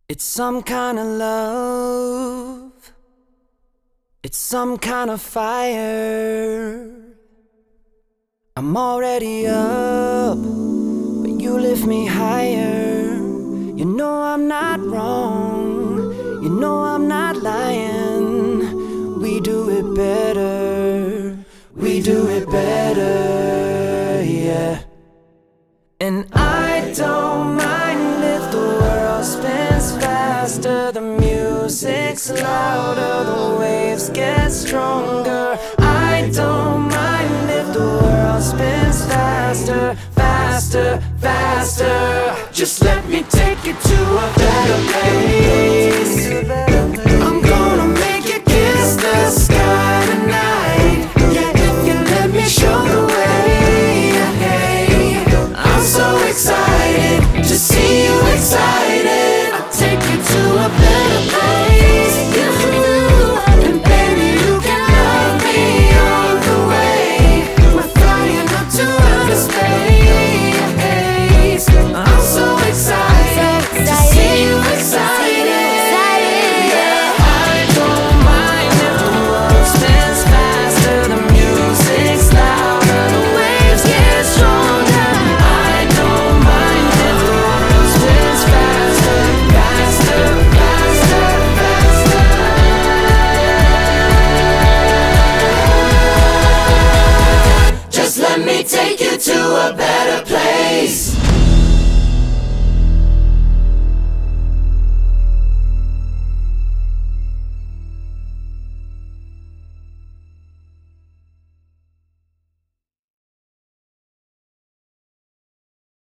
It's some kind of love. It's some kind of fire. I'm already up, but you lift me higher. You know I'm not wrong. You know I'm not lying. We do it better. We do it better, yeah. And I don't mind if the world spins faster, the music's louder, the waves get stronger. I don't mind if the world spins faster, faster, faster. Just let me